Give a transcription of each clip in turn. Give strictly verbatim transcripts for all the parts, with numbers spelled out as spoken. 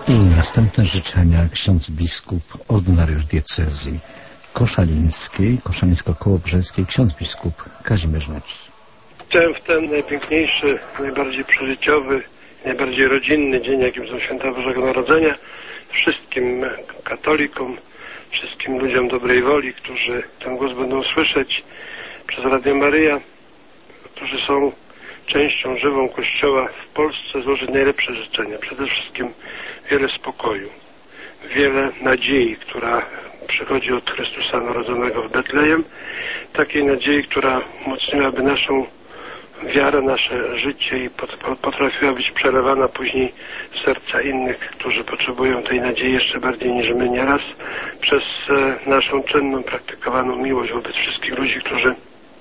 I następne życzenia ksiądz biskup, ordynariusz diecezji koszalińskiej, koszalińsko-kołobrzeskiej, ksiądz biskup Kazimierz Necz. Chciałem w ten najpiękniejszy, najbardziej przeżyciowy, najbardziej rodzinny dzień, jakim są święta Bożego Narodzenia, wszystkim katolikom, wszystkim ludziom dobrej woli, którzy ten głos będą słyszeć przez Radio Maryja, którzy są częścią żywą Kościoła w Polsce, złożyć najlepsze życzenia. Przede wszystkim wiele spokoju, wiele nadziei, która przychodzi od Chrystusa narodzonego w Betlejem, takiej nadziei, która umocniłaby naszą wiarę, nasze życie i potrafiła być przelewana później w serca innych, którzy potrzebują tej nadziei jeszcze bardziej niż my nieraz, przez naszą czynną, praktykowaną miłość wobec wszystkich ludzi, którzy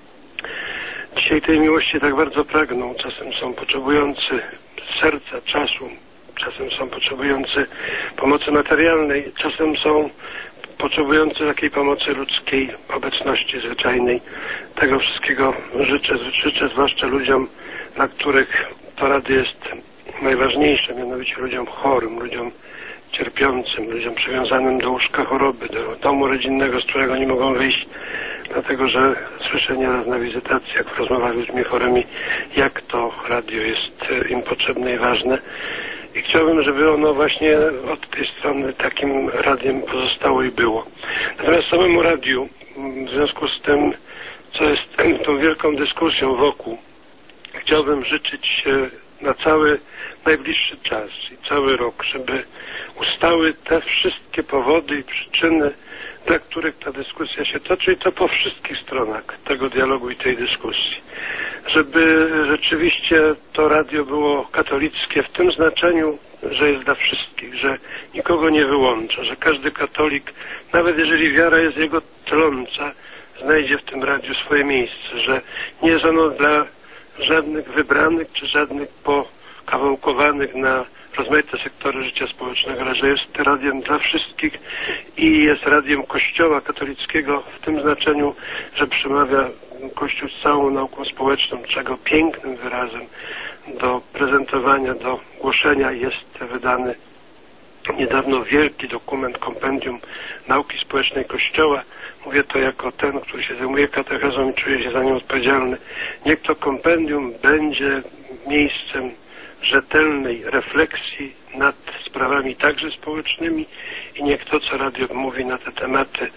dzisiaj tej miłości tak bardzo pragną. Czasem są potrzebujący serca, czasu, czasem są potrzebujący pomocy materialnej, czasem są potrzebujący takiej pomocy ludzkiej, obecności zwyczajnej. Tego wszystkiego życzę, życzę zwłaszcza ludziom, dla których to radio jest najważniejsze, mianowicie ludziom chorym, ludziom cierpiącym, ludziom przywiązanym do łóżka choroby, do domu rodzinnego, z którego nie mogą wyjść, dlatego że słyszę nieraz na wizytacjach, w rozmowach z ludźmi chorymi, jak to radio jest im potrzebne i ważne. I chciałbym, żeby ono właśnie od tej strony takim radiem pozostało i było. Natomiast samemu radiu, w związku z tym, co jest tą wielką dyskusją wokół, chciałbym życzyć na cały najbliższy czas i cały rok, żeby ustały te wszystkie powody i przyczyny, dla których ta dyskusja się toczy, i to po wszystkich stronach tego dialogu i tej dyskusji. Żeby rzeczywiście to radio było katolickie w tym znaczeniu, że jest dla wszystkich, że nikogo nie wyłącza, że każdy katolik, nawet jeżeli wiara jest jego tląca, znajdzie w tym radiu swoje miejsce, że nie jest ono dla żadnych wybranych czy żadnych pokawałkowanych na rozmaite sektory życia społecznego, ale że jest radiem dla wszystkich i jest radiem Kościoła katolickiego w tym znaczeniu, że przemawia Kościół z całą nauką społeczną, czego pięknym wyrazem do prezentowania, do głoszenia jest wydany niedawno wielki dokument, kompendium nauki społecznej Kościoła. Mówię to jako ten, który się zajmuje katechezą i czuje się za nią odpowiedzialny. Niech to kompendium będzie miejscem rzetelnej refleksji nad sprawami także społecznymi i niech to, co radio mówi na te tematy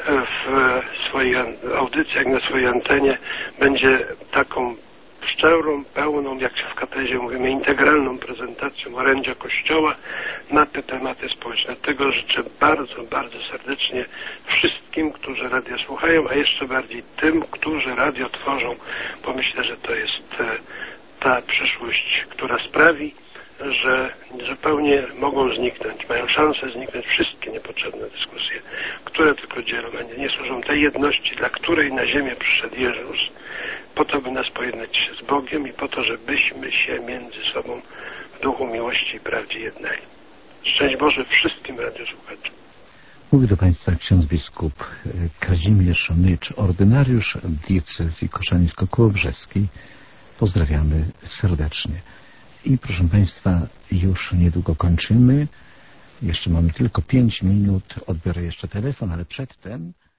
w swoich audycjach, na swojej antenie, będzie taką szczerą, pełną, jak się w katezie mówimy, integralną prezentacją orędzia Kościoła na te tematy społeczne. Tego życzę bardzo, bardzo serdecznie wszystkim, którzy radia słuchają, a jeszcze bardziej tym, którzy radio tworzą, bo myślę, że to jest ta przyszłość, która sprawi, że zupełnie mogą zniknąć, mają szansę zniknąć wszystkie niepotrzebne dyskusje, które tylko dzielą, a nie służą tej jedności, dla której na ziemię przyszedł Jezus, po to, by nas pojednać z Bogiem i po to, żebyśmy się między sobą w duchu miłości i prawdzie jednali. Szczęść Boże wszystkim radiosłuchaczom. Mówi do Państwa ksiądz biskup Kazimierz Nycz, ordynariusz diecezji koszalińsko-kołobrzeskiej. Pozdrawiamy serdecznie. I proszę Państwa, już niedługo kończymy. Jeszcze mamy tylko pięć minut. Odbiorę jeszcze telefon, ale przedtem